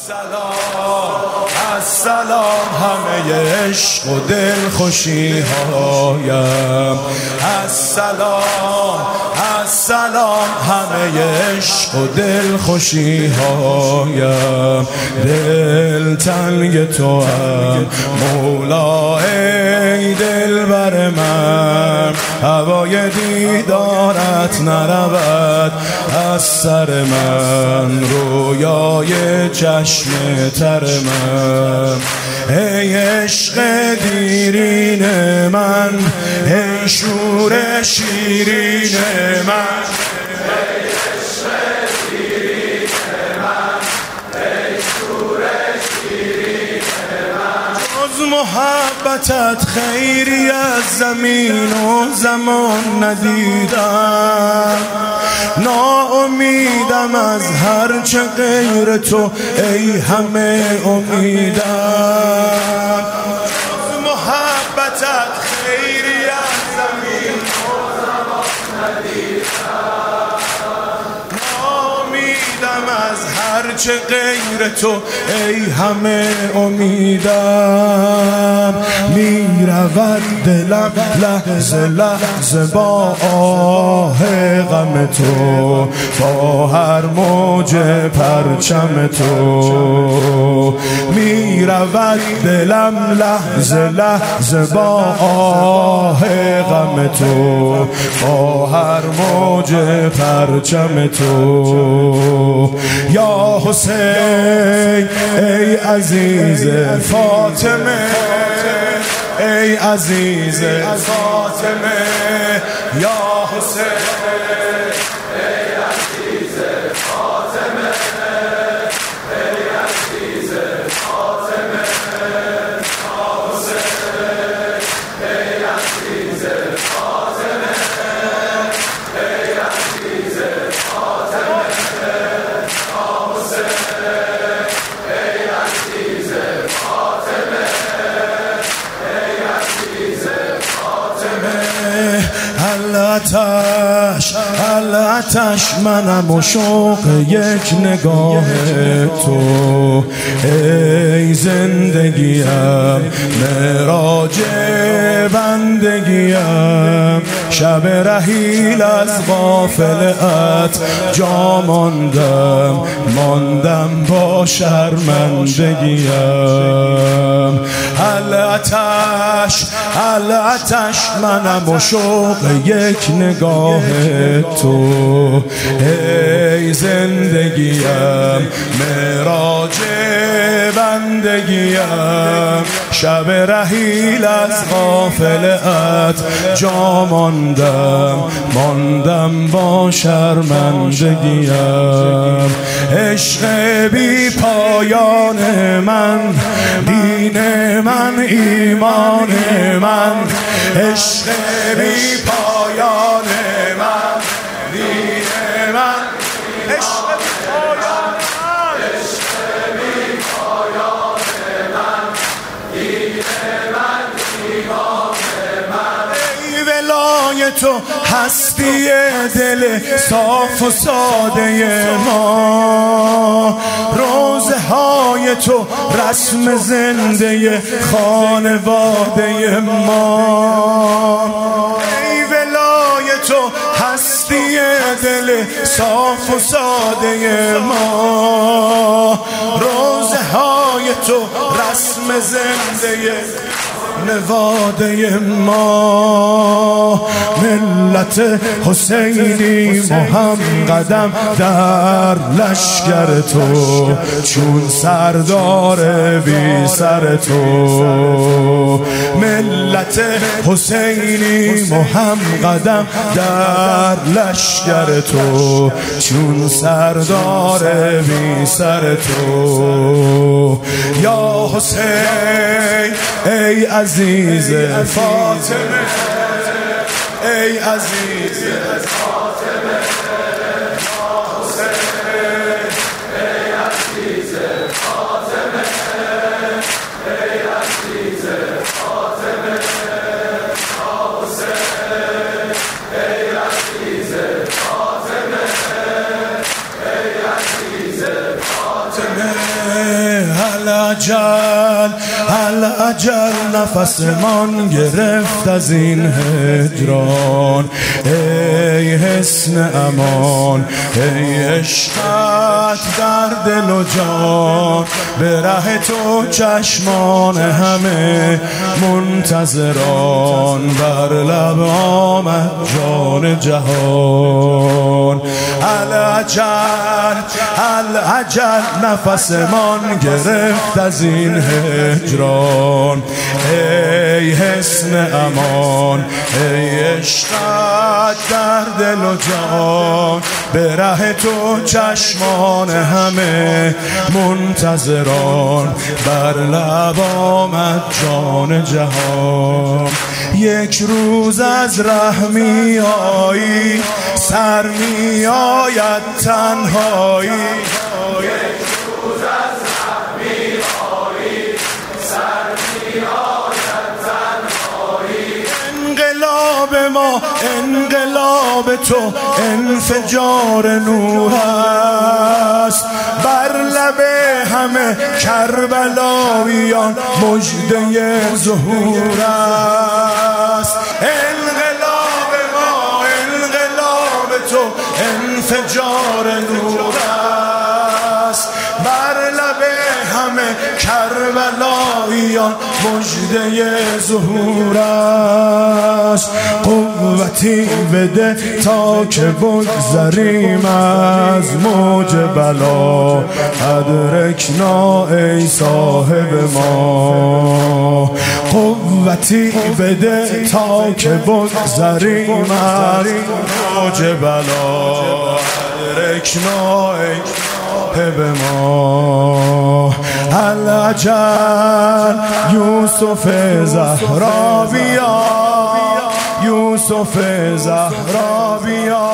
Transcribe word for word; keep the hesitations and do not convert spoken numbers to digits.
السلام السلام همه عشق و دل خوشی هایم، السلام السلام همه عشق و دل خوشی هایم. دل تنگ تو هم مولا ای دل بر من، هوای دیدارت نرود از سر من، رویای چشم تر من. ای عشق دیرین من، ای شور شیرین من، ای عشق دیرین من، ای شور شیرین من. جز محبتت خیری از زمین و زمان ندیدم، ناامیدم از هرچه غیر تو ای همه امیدم. جز محبتت خیری از زمین و زمان ندیدم، ناامیدم از هرچه غیر تو ای همه امیدم. می رود دلم لحظه لحظه با آه غم تو، با هر موج پرچم تو. می رود دلم لحظه لحظه با آه غم تو، با هر موج پرچم تو. یا حسین ای عزیز فاطمه، ای عزیز فاطمه، یا حسین ای عزیز فاطمه، ای عزیز فاطمه، یا حسین ای عزیز فاطمه، ای عزیز فاطمه، یا حسین ای عزیز فاطمه، ای عزیز فاطمه. الاتش الاتش منم و شوق یک نگاه تو، ای زندگیم معراج بندگیم. شب رحیل از غافلت جا ماندم، ماندم با شرمندگیم. الاتش الاتش منم و شوق یک نگاه تو، ای زندگیم معراج بندگیم. شب رحیل از غافلت جا ماندم، ماندم با شرمندگیم. عشق بی پایان من، دین من، ایمان من. عشق بی پایان من، دین من. عشق بی پایان من، عشق بی پایان من، دین من، ایمان من. ای ولای تو هستی دل صاف و ساده ما، روزه های تو رسم زنده خانواده ما. ای ولای تو هستی دل صاف و ساده ما، روزه های تو رسم زنده نواده ما. ملت حسینی مهم قدم در لشکر تو، چون سردار بی سر تو. ملت حسینی مهم قدم در لشکر تو، چون سردار بی سر تو. یا حسین ای عزیز فاطمه، ای عزیز فاطمه، یا حسین ای عزیز فاطمه، ای عزیز فاطمه، یا حسین ای عزیز فاطمه، ای عزیز فاطمه. العجل العجل نفسمان گرفت از این هجران. ای حسن امان ای عشقت در دل و جان، به ره تو چشمان همه منتظران، بر لب آمد جان جهان. العجل العجل نفسمان گرفت از این هجران. ای حسن امان ای عشقت در دل و جان، به ره تو چشمان همه منتظران، بر لب آمد جان جهان. یک روز از ره می آیی سر می آید تنهایی، یک روز از ره می آیی سر می آید تنهایی. انقلاب ما انقلاب تو انفجار نور است، بر لب همه کربلاییان مژده ظهور است. انقلاب ما انقلاب تو انفجار نور است، بر لب همه کربلاییان مژده ظهور است. قوتی بده تا که بگذریم از موج بلا، ادرکنا ای صاحب ما. قوتی بده تا که بگذریم از موج بلا، ادرکنا ای صاحب ما. العجل یوسف زهرا بیا، یوسف زهرا بیا.